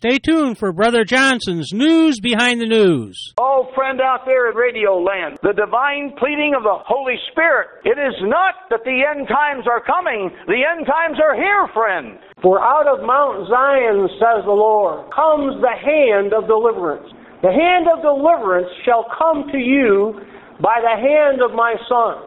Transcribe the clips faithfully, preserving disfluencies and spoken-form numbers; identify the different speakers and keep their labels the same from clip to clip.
Speaker 1: Stay tuned for Brother Johnson's News Behind the News.
Speaker 2: Oh, friend out there in Radio Land, the divine pleading of the Holy Spirit. It is not that the end times are coming. The end times are here, friend.
Speaker 3: For out of Mount Zion, says the Lord, comes the hand of deliverance. The hand of deliverance shall come to you by the hand of my Son.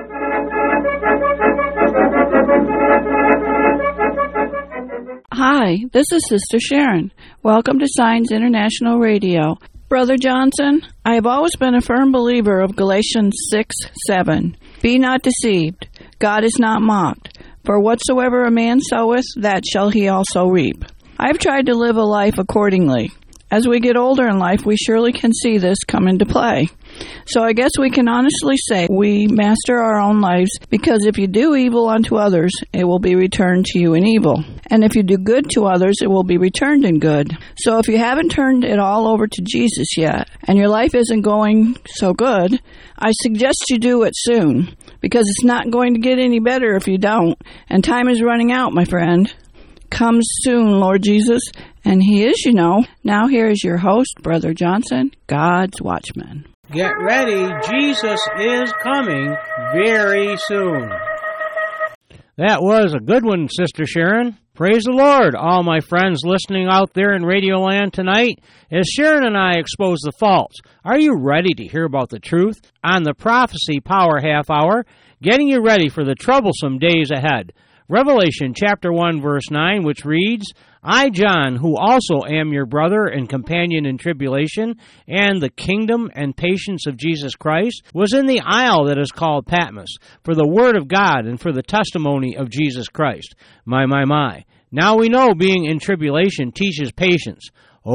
Speaker 4: Hi, this is Sister Sharon. Welcome to Signs International Radio. Brother Johnson, I have always been a firm believer of Galatians six seven. Be not deceived. God is not mocked. For whatsoever a man soweth, that shall he also reap. I have tried to live a life accordingly. As we get older in life, we surely can see this come into play. So I guess we can honestly say we master our own lives, because if you do evil unto others, it will be returned to you in evil. And if you do good to others, it will be returned in good. So if you haven't turned it all over to Jesus yet, and your life isn't going so good, I suggest you do it soon, because it's not going to get any better if you don't, and time is running out, my friend. Come soon, Lord Jesus, and He is, you know. Now here is your host, Brother Johnson, God's Watchman.
Speaker 1: Get ready, Jesus is coming very soon. That was a good one, Sister Sharon. Praise the Lord, all my friends listening out there in Radio Land tonight. As Sharon and I expose the faults, are you ready to hear about the truth on the Prophecy Power Half Hour, getting you ready for the troublesome days ahead? Revelation chapter one, verse nine, which reads, I, John, who also am your brother and companion in tribulation, and the kingdom and patience of Jesus Christ, was in the isle that is called Patmos, for the word of God and for the testimony of Jesus Christ. My, my, my. Now we know being in tribulation teaches patience.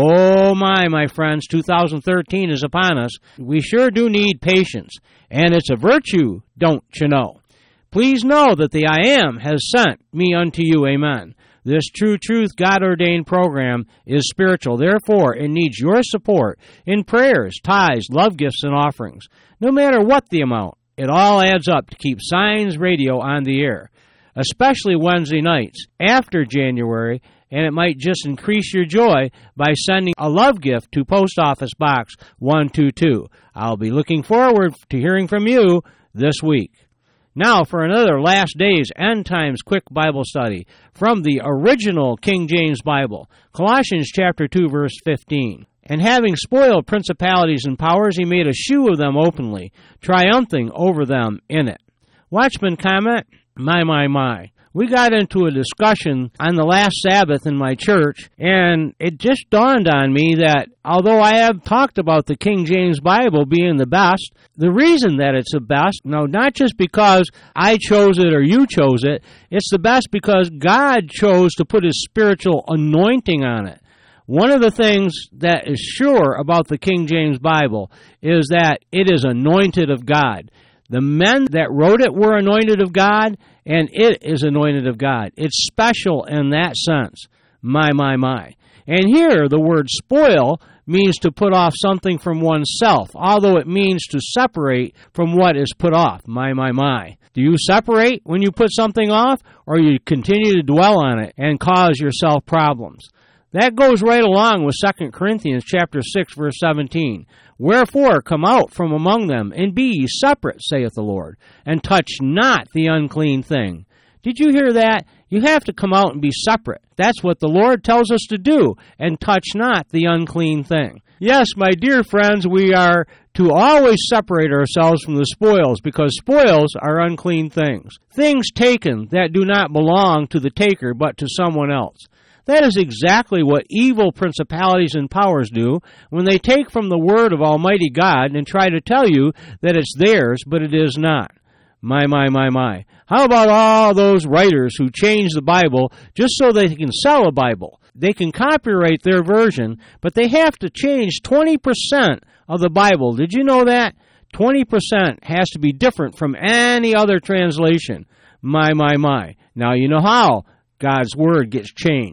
Speaker 1: Oh my, my friends, two thousand thirteen is upon us. We sure do need patience, and it's a virtue, don't you know? Please know that the I Am has sent me unto you, amen. This True Truth God-ordained program is spiritual. Therefore, it needs your support in prayers, tithes, love gifts, and offerings. No matter what the amount, it all adds up to keep Signs Radio on the air, especially Wednesday nights after January, and it might just increase your joy by sending a love gift to Post Office Box one two two. I'll be looking forward to hearing from you this week. Now for another Last Days End Times quick Bible study from the original King James Bible, Colossians chapter two, verse fifteen. And having spoiled principalities and powers, he made a shoe of them openly, triumphing over them in it. Watchman comment, my, my, my. We got into a discussion on the last Sabbath in my church, and it just dawned on me that although I have talked about the King James Bible being the best, the reason that it's the best, no, not just because I chose it or you chose it, it's the best because God chose to put His spiritual anointing on it. One of the things that is sure about the King James Bible is that it is anointed of God. The men that wrote it were anointed of God, and it is anointed of God. It's special in that sense. My, my, my. And here, the word spoil means to put off something from oneself, although it means to separate from what is put off. My, my, my. Do you separate when you put something off, or you continue to dwell on it and cause yourself problems? That goes right along with Second Corinthians chapter six, verse seventeen. Wherefore come out from among them, and be ye separate, saith the Lord, and touch not the unclean thing. Did you hear that? You have to come out and be separate. That's what the Lord tells us to do, and touch not the unclean thing. Yes, my dear friends, we are to always separate ourselves from the spoils, because spoils are unclean things. Things taken that do not belong to the taker, but to someone else. That is exactly what evil principalities and powers do when they take from the Word of Almighty God and try to tell you that it's theirs, but it is not. My, my, my, my. How about all those writers who change the Bible just so they can sell a Bible? They can copyright their version, but they have to change twenty percent of the Bible. Did you know that? twenty percent has to be different from any other translation. My, my, my. Now you know how God's Word gets changed.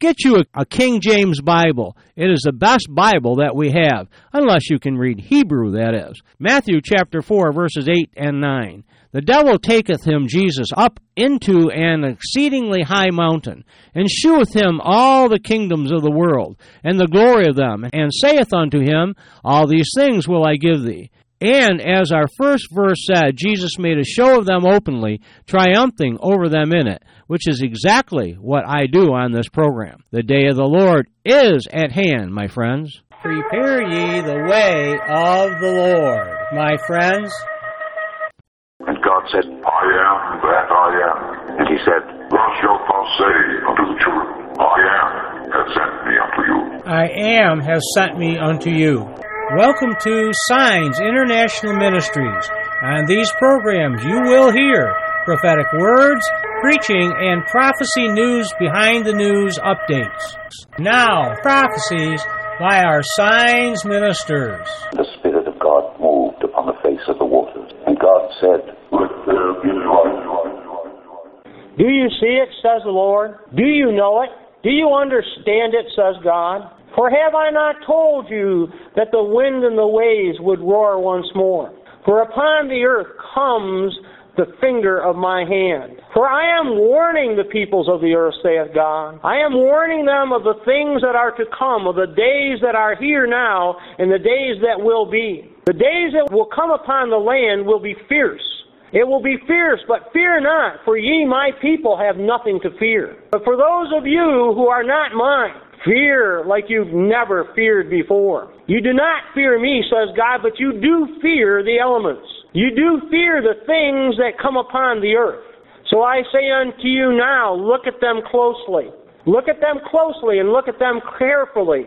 Speaker 1: Get you a, a King James Bible. It is the best Bible that we have, unless you can read Hebrew, that is. Matthew chapter four, verses eight and nine. The devil taketh him, Jesus, up into an exceedingly high mountain, and sheweth him all the kingdoms of the world, and the glory of them, and saith unto him, All these things will I give thee. And as our first verse said, Jesus made a show of them openly, triumphing over them in it, which is exactly what I do on this program. The day of the Lord is at hand, my friends. Prepare ye the way of the Lord, my friends.
Speaker 5: And God said, I am that I am. And he said, Thus shalt thou say unto the children, I am has sent me unto you.
Speaker 1: I am has sent me unto you. Welcome to Signs International Ministries. On these programs you will hear prophetic words, preaching, and prophecy news behind the news updates. Now, prophecies by our Signs ministers.
Speaker 6: The Spirit of God moved upon the face of the waters, and God said, Let there be light.
Speaker 3: Do you see it, says the Lord? Do you know it? Do you understand it, says God? For have I not told you that the wind and the waves would roar once more? For upon the earth comes the finger of my hand. For I am warning the peoples of the earth, saith God. I am warning them of the things that are to come, of the days that are here now, and the days that will be. The days that will come upon the land will be fierce. It will be fierce, but fear not, for ye, my people, have nothing to fear. But for those of you who are not mine, fear like you've never feared before. You do not fear me, says God, but you do fear the elements. You do fear the things that come upon the earth. So I say unto you now, look at them closely. Look at them closely and look at them carefully.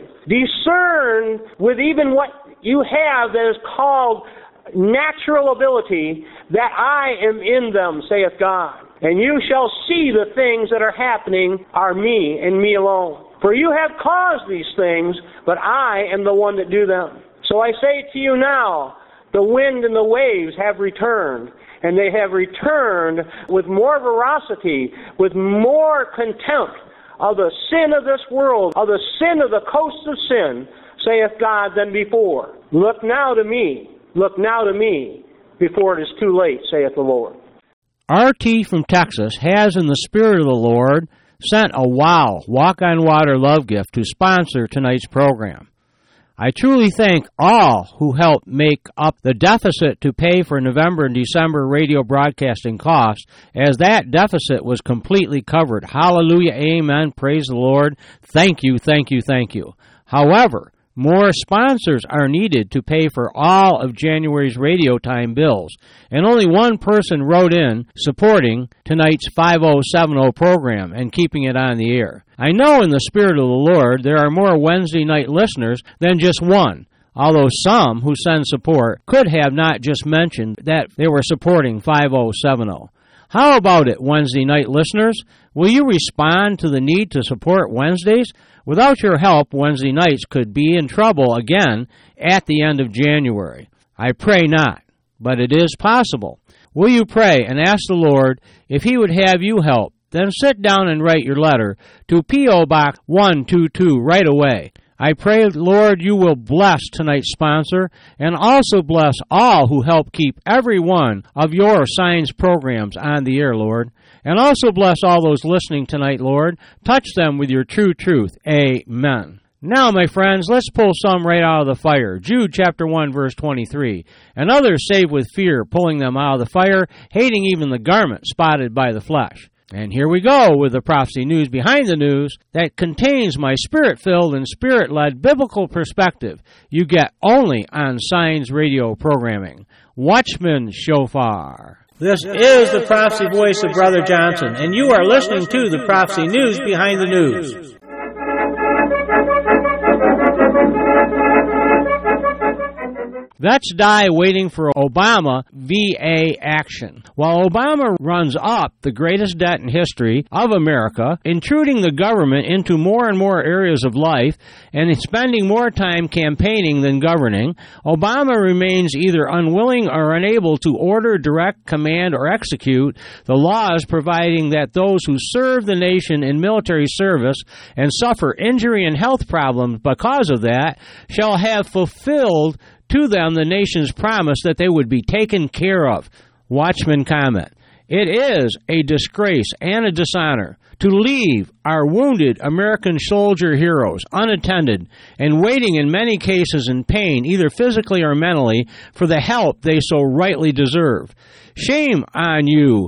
Speaker 3: Discern with even what you have that is called natural ability, that I am in them, saith God. And you shall see the things that are happening are me and me alone. For you have caused these things, but I am the one that do them. So I say to you now, the wind and the waves have returned, and they have returned with more veracity, with more contempt of the sin of this world, of the sin of the coasts of sin, saith God, than before. Look now to me, look now to me, before it is too late, saith the Lord.
Speaker 1: R T from Texas has, in the Spirit of the Lord, sent a wow, walk-on-water love gift to sponsor tonight's program. I truly thank all who helped make up the deficit to pay for November and December radio broadcasting costs, as that deficit was completely covered. Hallelujah, amen, praise the Lord. Thank you, thank you, thank you. However, more sponsors are needed to pay for all of January's radio time bills, and only one person wrote in supporting tonight's five oh seven oh program and keeping it on the air. I know in the Spirit of the Lord there are more Wednesday night listeners than just one, although some who send support could have not just mentioned that they were supporting five oh seven oh. How about it, Wednesday night listeners? Will you respond to the need to support Wednesdays? Without your help, Wednesday nights could be in trouble again at the end of January. I pray not, but it is possible. Will you pray and ask the Lord if He would have you help? Then sit down and write your letter to P O Box one two two right away. I pray, Lord, you will bless tonight's sponsor and also bless all who help keep every one of your Signs programs on the air, Lord. And also bless all those listening tonight, Lord. Touch them with your true truth. Amen. Now, my friends, let's pull some right out of the fire. Jude chapter one, verse twenty-three. And others save with fear, pulling them out of the fire, hating even the garment spotted by the flesh. And here we go with the prophecy news behind the news that contains my spirit-filled and spirit-led biblical perspective you get only on Signs radio programming. Watchman Shofar. This is the prophecy voice of Brother Johnson, and you are listening to the prophecy news behind the news. Vets die waiting for Obama V A action. While Obama runs up the greatest debt in history of America, intruding the government into more and more areas of life, and spending more time campaigning than governing, Obama remains either unwilling or unable to order, direct, command, or execute the laws providing that those who serve the nation in military service and suffer injury and health problems because of that shall have fulfilled to them the nation's promise that they would be taken care of. Watchman comment. It is a disgrace and a dishonor to leave our wounded American soldier heroes unattended and waiting in many cases in pain, either physically or mentally, for the help they so rightly deserve. Shame on you,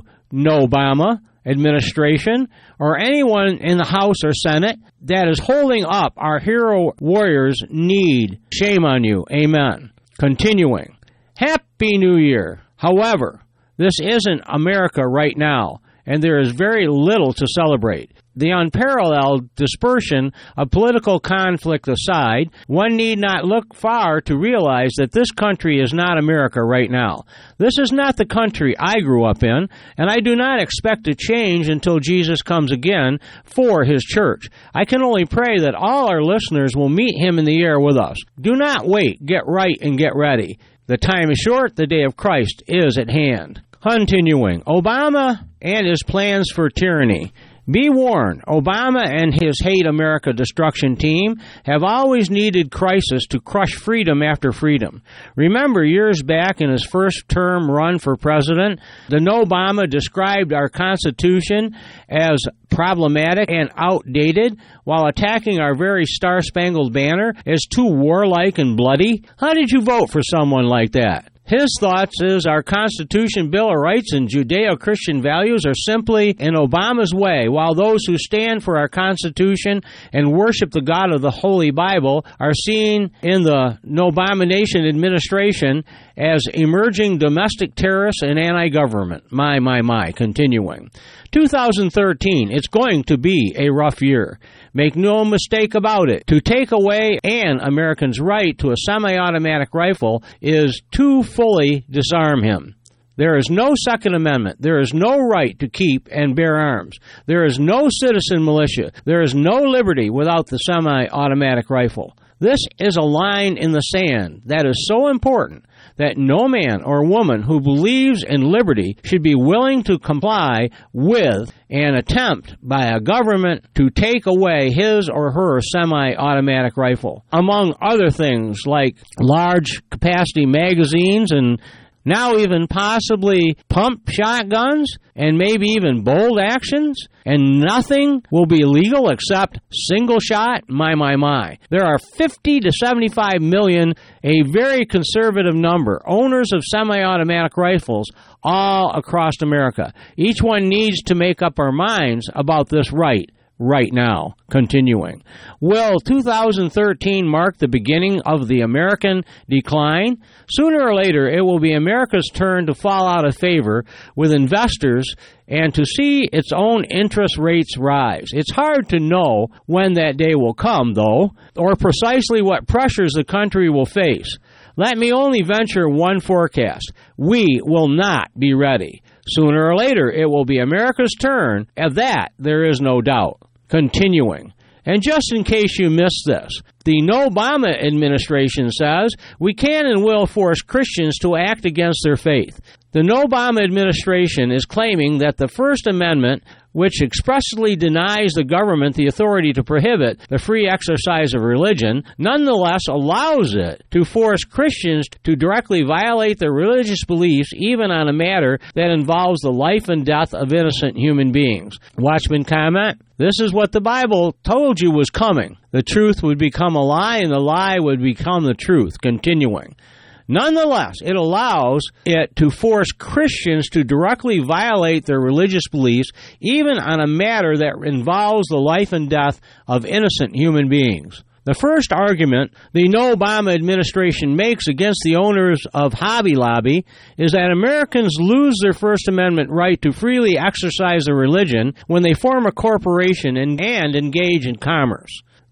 Speaker 1: Obama administration, or anyone in the House or Senate that is holding up our hero warriors' need. Shame on you. Amen. Continuing. Happy New Year. However, this isn't America right now, and there is very little to celebrate. The unparalleled dispersion of political conflict aside, one need not look far to realize that this country is not America right now. This is not the country I grew up in, and I do not expect to change until Jesus comes again for his church. I can only pray that all our listeners will meet him in the air with us. Do not wait. Get right and get ready. The time is short. The day of Christ is at hand. Continuing. Obama and his plans for tyranny. Be warned, Obama and his Hate America destruction team have always needed crisis to crush freedom after freedom. Remember years back in his first term run for president, the Obama described our Constitution as problematic and outdated while attacking our very Star-Spangled Banner as too warlike and bloody? How did you vote for someone like that? His thoughts is our Constitution, Bill of Rights, and Judeo-Christian values are simply in Obama's way, while those who stand for our Constitution and worship the God of the Holy Bible are seen in the Nobomination administration as emerging domestic terrorists and anti-government. My, my, my. Continuing. two thousand thirteen, it's going to be a rough year. Make no mistake about it. To take away an American's right to a semi-automatic rifle is to fully disarm him. There is no Second Amendment. There is no right to keep and bear arms. There is no citizen militia. There is no liberty without the semi-automatic rifle. This is a line in the sand that is so important that no man or woman who believes in liberty should be willing to comply with an attempt by a government to take away his or her semi-automatic rifle, among other things like large capacity magazines and now even possibly pump shotguns, and maybe even bolt actions, and nothing will be legal except single shot? My, my, my. There are fifty to seventy-five million, a very conservative number, owners of semi-automatic rifles all across America. Each one needs to make up our minds about this right. Right now. Continuing. Will two thousand thirteen mark the beginning of the American decline? Sooner or later, it will be America's turn to fall out of favor with investors and to see its own interest rates rise. It's hard to know when that day will come, though, or precisely what pressures the country will face. Let me only venture one forecast. We will not be ready. Sooner or later, it will be America's turn. Of that, there is no doubt. Continuing. And just in case you missed this, the Obama administration says we can and will force Christians to act against their faith. The Obama administration is claiming that the First Amendment, which expressly denies the government the authority to prohibit the free exercise of religion, nonetheless allows it to force Christians to directly violate their religious beliefs, even on a matter that involves the life and death of innocent human beings. Watchman comment, this is what the Bible told you was coming. The truth would become a lie, and the lie would become the truth. Continuing. Nonetheless, it allows it to force Christians to directly violate their religious beliefs, even on a matter that involves the life and death of innocent human beings. The first argument the Obama administration makes against the owners of Hobby Lobby is that Americans lose their First Amendment right to freely exercise their religion when they form a corporation and, and engage in commerce.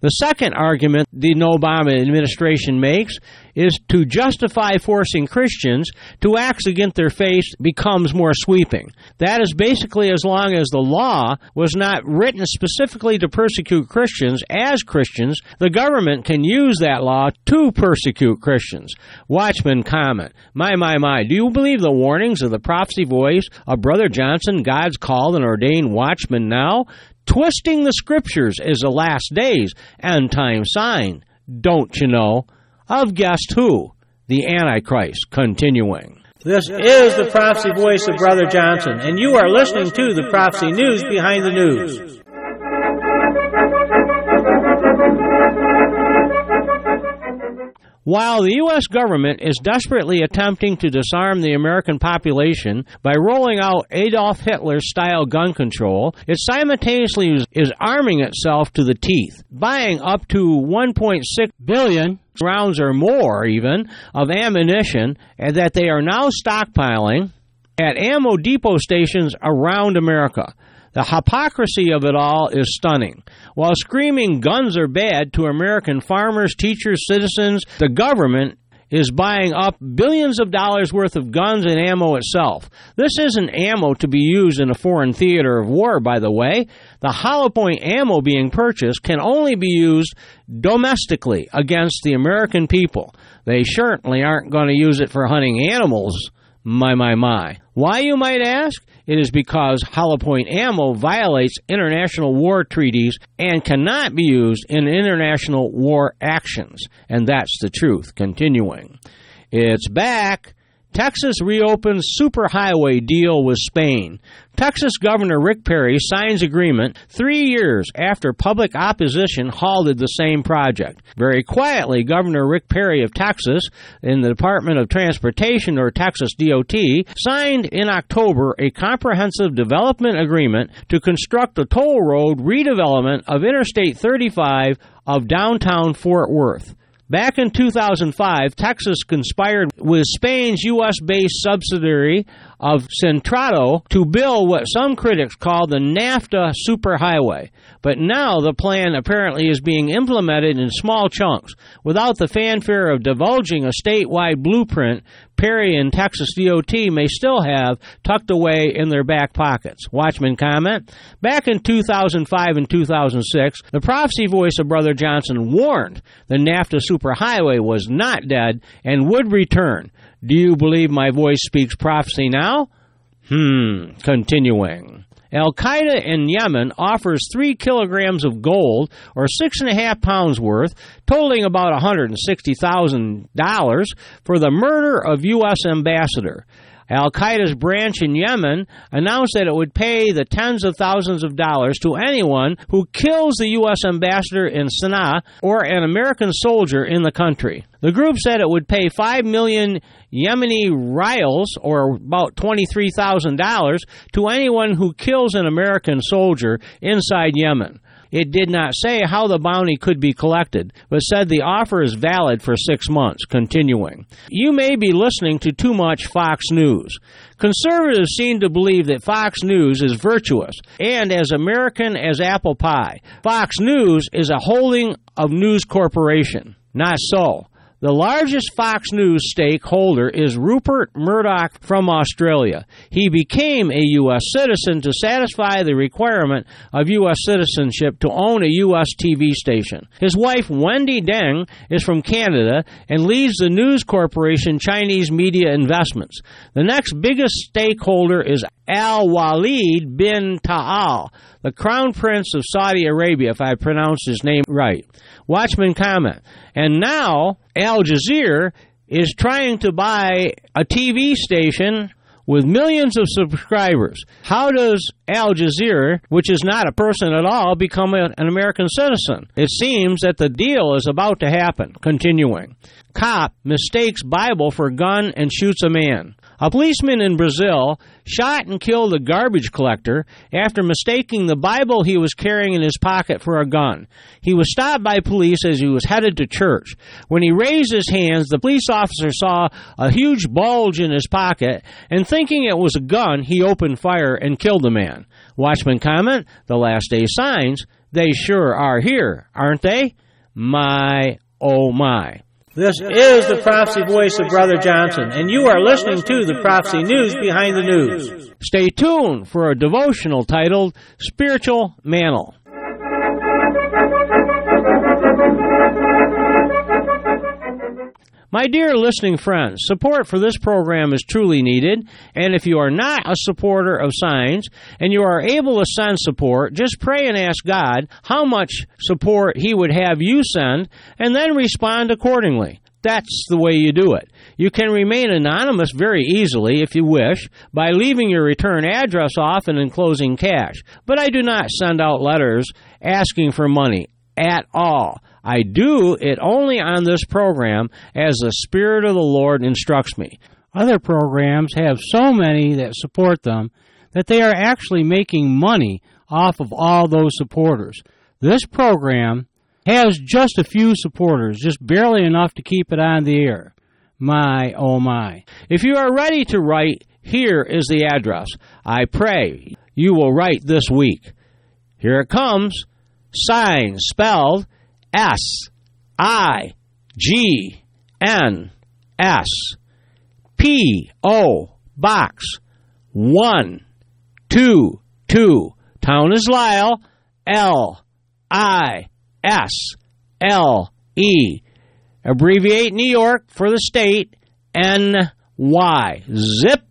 Speaker 1: The second argument the Obama administration makes is to justify forcing Christians to acts against their faith becomes more sweeping. That is basically as long as the law was not written specifically to persecute Christians as Christians, the government can use that law to persecute Christians. Watchman comment, my, my, my, do you believe the warnings of the prophecy voice of Brother Johnson, God's called and ordained watchman now? Twisting the scriptures is the last days end time sign, don't you know? Of guess who? The Antichrist. Continuing.
Speaker 3: This is the prophecy voice of Brother Johnson, and you are listening to the Prophecy News Behind the News.
Speaker 1: While the U S government is desperately attempting to disarm the American population by rolling out Adolf Hitler-style gun control, it simultaneously is arming itself to the teeth, buying up to one point six billion rounds or more, even, of ammunition and that they are now stockpiling at ammo depot stations around America. The hypocrisy of it all is stunning. While screaming guns are bad to American farmers, teachers, citizens, the government is buying up billions of dollars worth of guns and ammo itself. This isn't ammo to be used in a foreign theater of war, by the way. The hollow point ammo being purchased can only be used domestically against the American people. They certainly aren't going to use it for hunting animals. My, my, my. Why, you might ask? It is because hollow point ammo violates international war treaties and cannot be used in international war actions. And that's the truth. Continuing. It's back. Texas reopens superhighway deal with Spain. Texas Governor Rick Perry signs agreement three years after public opposition halted the same project. Very quietly, Governor Rick Perry of Texas in the Department of Transportation, or Texas D O T, signed in October a comprehensive development agreement to construct a toll road redevelopment of Interstate thirty-five of downtown Fort Worth. Back in two thousand five, Texas conspired with Spain's U S-based subsidiary of Centrado to build what some critics call the NAFTA superhighway. But now the plan apparently is being implemented in small chunks. Without the fanfare of divulging a statewide blueprint, Perry and Texas D O T may still have tucked away in their back pockets. Watchman comment, back in two thousand five and two thousand six, the prophecy voice of Brother Johnson warned the NAFTA superhighway was not dead and would return. Do you believe my voice speaks prophecy now? Hmm, continuing. Al-Qaeda in Yemen offers three kilograms of gold, or six and a half pounds worth, totaling about one hundred sixty thousand dollars, for the murder of U S ambassador. Al-Qaeda's branch in Yemen announced that it would pay the tens of thousands of dollars to anyone who kills the U S ambassador in Sana'a or an American soldier in the country. The group said it would pay five million Yemeni rials, or about twenty-three thousand dollars, to anyone who kills an American soldier inside Yemen. It did not say how the bounty could be collected, but said the offer is valid for six months. Continuing. You may be listening to too much Fox News. Conservatives seem to believe that Fox News is virtuous and as American as apple pie. Fox News is a holding of News Corporation. Not so. The largest Fox News stakeholder is Rupert Murdoch from Australia. He became a U S citizen to satisfy the requirement of U S citizenship to own a U S T V station. His wife, Wendy Deng, is from Canada and leads the News Corporation Chinese Media Investments. The next biggest stakeholder is Al-Walid bin Ta'al, the Crown Prince of Saudi Arabia, if I pronounced his name right. Watchman comment. And now Al Jazeera is trying to buy a T V station with millions of subscribers. How does Al Jazeera, which is not a person at all, become a, an American citizen? It seems that the deal is about to happen. Continuing. Cop mistakes Bible for gun and shoots a man. A policeman in Brazil shot and killed a garbage collector after mistaking the Bible he was carrying in his pocket for a gun. He was stopped by police as he was headed to church. When he raised his hands, the police officer saw a huge bulge in his pocket, and thinking it was a gun, he opened fire and killed the man. Watchman comment, the last day signs, They sure are here, aren't they? My, oh my. This is the Prophecy Voice of Brother Johnson, and you are listening to the Prophecy News Behind the News. Stay tuned for a devotional titled Spiritual Mantle. My dear listening friends, support for this program is truly needed, and if you are not a supporter of Signs and you are able to send support, just pray and ask God how much support He would have you send, and then respond accordingly. That's the way you do it. You can remain anonymous very easily, if you wish, by leaving your return address off and enclosing cash. But I do not send out letters asking for money at all. I do it only on this program as the Spirit of the Lord instructs me.
Speaker 7: Other programs have so many that support them that they are actually making money off of all those supporters. This program has just a few supporters, just barely enough to keep it on the air. My, oh my.
Speaker 1: If you are ready to write, here is the address. I pray you will write this week. Here it comes. Signs, spelled S I G N S, P O Box one two two. Town is Lisle, L I S L E. Abbreviate New York for the state, N Y. Zip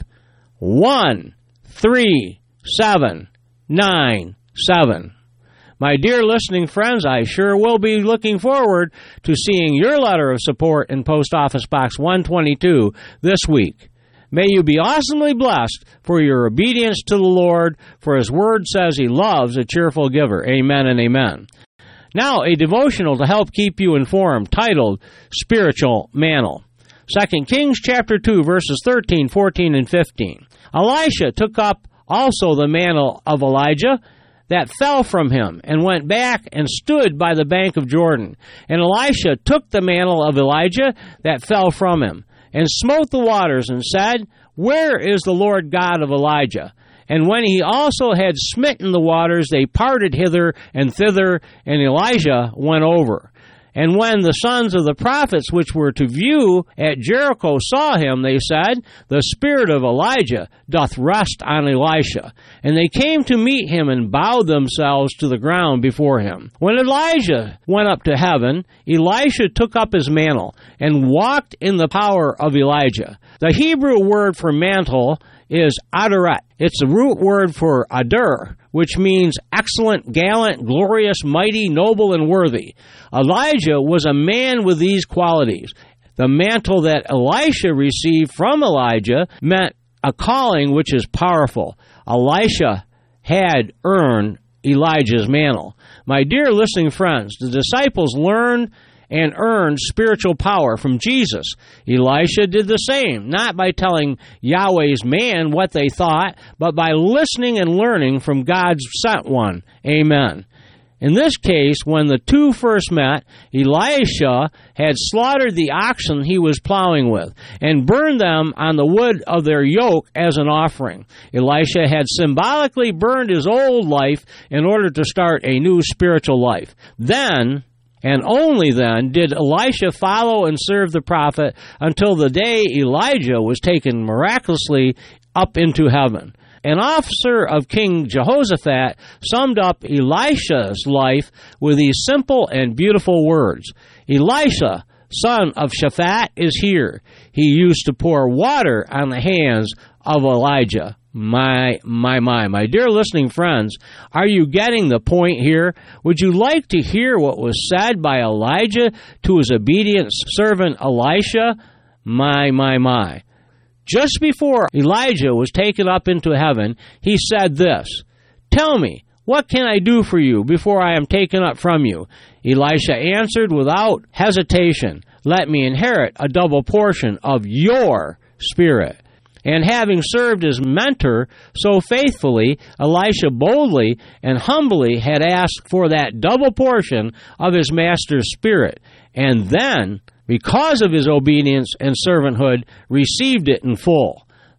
Speaker 1: one three seven nine seven. My dear listening friends, I sure will be looking forward to seeing your letter of support in Post Office Box one twenty-two this week. May you be awesomely blessed for your obedience to the Lord, for His Word says He loves a cheerful giver. Amen and amen. Now, a devotional to help keep you informed, titled Spiritual Mantle. Second Kings chapter two, verses thirteen, fourteen, and fifteen. Elisha took up also the mantle of Elijah that fell from him, and went back and stood by the bank of Jordan. And Elisha took the mantle of Elijah that fell from him, and smote the waters, and said, Where is the Lord God of Elijah? And when he also had smitten the waters, they parted hither and thither, and Elijah went over. And when the sons of the prophets which were to view at Jericho saw him, they said, The spirit of Elijah doth rest on Elisha. And they came to meet him and bowed themselves to the ground before him. When Elijah went up to heaven, Elisha took up his mantle and walked in the power of Elijah. The Hebrew word for mantle is adaret. It's the root word for adur, which means excellent, gallant, glorious, mighty, noble, and worthy. Elijah was a man with these qualities. The mantle that Elisha received from Elijah meant a calling which is powerful. Elisha had earned Elijah's mantle. My dear listening friends, the disciples learned and earned spiritual power from Jesus. Elisha did the same, not by telling Yahweh's man what they thought, but by listening and learning from God's sent one. Amen. In this case, when the two first met, Elisha had slaughtered the oxen he was plowing with, and burned them on the wood of their yoke as an offering. Elisha had symbolically burned his old life in order to start a new spiritual life. Then, and only then, did Elisha follow and serve the prophet until the day Elijah was taken miraculously up into heaven. An officer of King Jehoshaphat summed up Elisha's life with these simple and beautiful words. Elisha, son of Shaphat, is here. He used to pour water on the hands of Elijah. My, my, my, my dear listening friends, are you getting the point here? Would you like to hear what was said by Elijah to his obedient servant Elisha? My, my, my. Just before Elijah was taken up into heaven, he said this, Tell me, what can I do for you before I am taken up from you? Elisha answered without hesitation, Let me inherit a double portion of your spirit. And having served his mentor so faithfully, Elisha boldly and humbly had asked for that double portion of his master's spirit, and then, because of his obedience and servanthood, received it in full.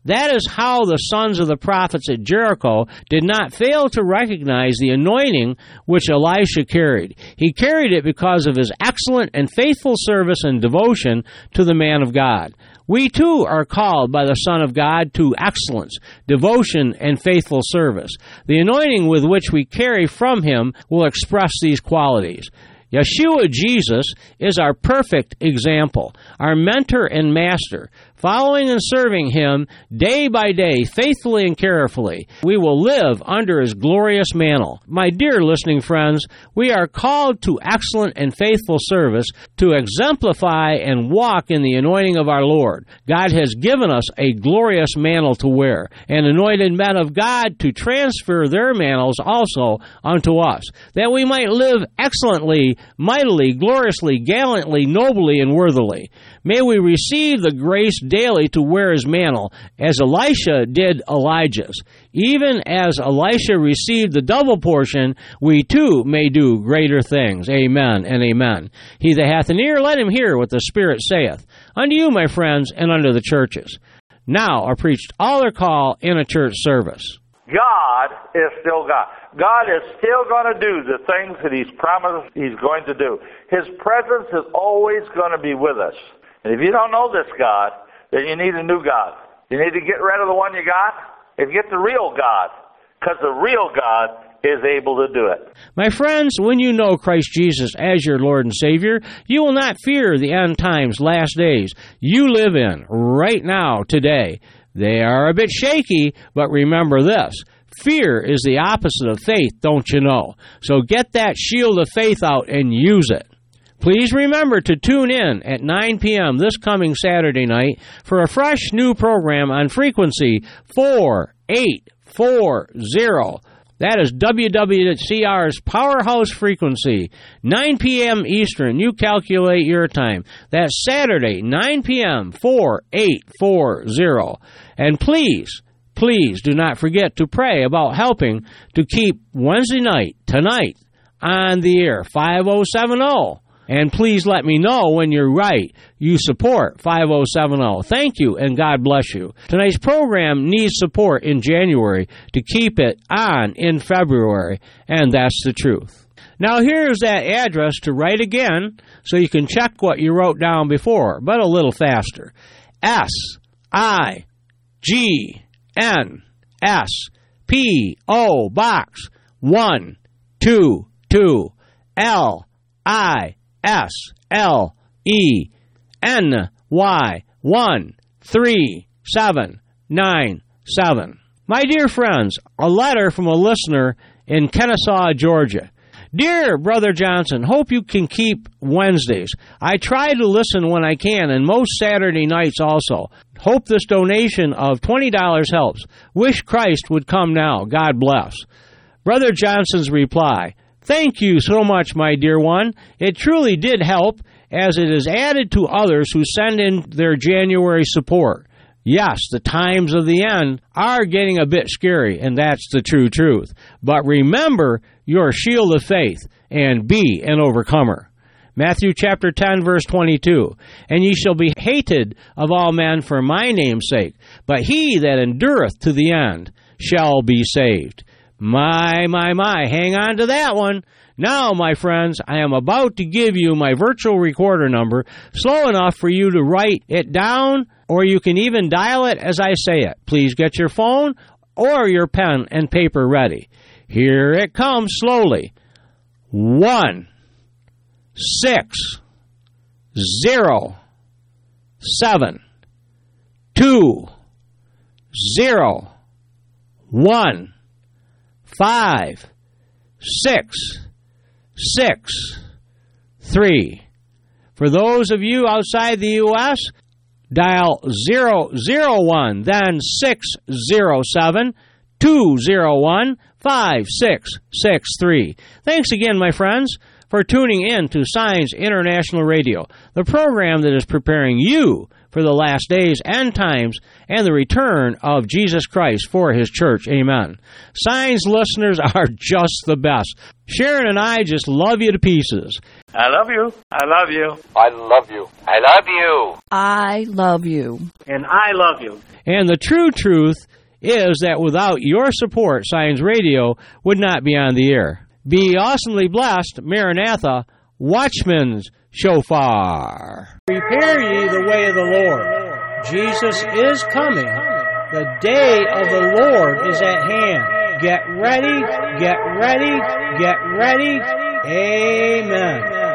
Speaker 1: That is how the sons of the prophets at Jericho did not fail to recognize the anointing which Elisha carried. He carried it because of his excellent and faithful service and devotion to the man of God. We too are called by the Son of God to excellence, devotion, and faithful service. The anointing with which we carry from him will express these qualities. Yeshua Jesus is our perfect example, our mentor and master. Following and serving him day by day, faithfully and carefully, we will live under his glorious mantle. My dear listening friends, we are called to excellent and faithful service to exemplify and walk in the anointing of our Lord. God has given us a glorious mantle to wear, and anointed men of God to transfer their mantles also unto us, that we might live excellently, mightily, gloriously, gallantly, nobly, and worthily. May we receive the grace daily to wear his mantle, as Elisha did Elijah's. Even as Elisha received the double portion, we too may do greater things. Amen and amen. He that hath an ear, let him hear what the Spirit saith. Unto you, my friends, and unto the churches. Now are preached all their call in a church service.
Speaker 8: God is still God. God is still going to do the things that he's promised he's going to do. His presence is always going to be with us. And if you don't know this God, then you need a new God. You need to get rid of the one you got and get the real God, because the real God is able to do it.
Speaker 1: My friends, when you know Christ Jesus as your Lord and Savior, you will not fear the end times, last days you live in right now, today. They are a bit shaky, but remember this. Fear is the opposite of faith, don't you know? So get that shield of faith out and use it. Please remember to tune in at nine p.m. this coming Saturday night for a fresh new program on frequency four eight four zero. That is W W C R's Powerhouse Frequency, nine p.m. Eastern. You calculate your time. That's Saturday, nine p.m., four eight four zero. And please, please do not forget to pray about helping to keep Wednesday night, tonight, on the air, five oh seven oh. And please let me know when you're right. You support five oh seven oh. Thank you, and God bless you. Tonight's program needs support in January to keep it on in February, and that's the truth. Now here's that address to write again so you can check what you wrote down before, but a little faster. S I G N S P O Box one two two L I S L E N Y one three seven nine seven. My dear friends, a letter from a listener in Kennesaw, Georgia. Dear Brother Johnson, hope you can keep Wednesdays. I try to listen when I can, and most Saturday nights also. Hope this donation of twenty dollars helps. Wish Christ would come now. God bless. Brother Johnson's reply. Thank you so much, my dear one. It truly did help, as it is added to others who send in their January support. Yes, the times of the end are getting a bit scary, and that's the true truth. But remember your shield of faith, and be an overcomer. Matthew chapter ten, verse twenty-two. And ye shall be hated of all men for my name's sake, but he that endureth to the end shall be saved. My, my, my, hang on to that one. Now, my friends, I am about to give you my virtual recorder number, slow enough for you to write it down, or you can even dial it as I say it. Please get your phone or your pen and paper ready. Here it comes slowly. One, six, zero, seven, two, zero, one, five, six, six, three. For those of you outside the U S, dial zero zero one, then six zero seven, two zero one, five six six three. Thanks again, my friends. for tuning in to Signs International Radio, the program that is preparing you for the last days and times and the return of Jesus Christ for His church. Amen. Signs listeners are just the best. Sharon and I just love you to pieces.
Speaker 8: I love you. I love you.
Speaker 9: I love you. I love you.
Speaker 4: I love you.
Speaker 3: And I love you.
Speaker 1: And the true truth is that without your support, Signs Radio would not be on the air. Be awesomely blessed, Maranatha, Watchman's Shofar. Prepare ye the way of the Lord. Jesus is coming. The day of the Lord is at hand. Get ready, get ready, get ready. Amen.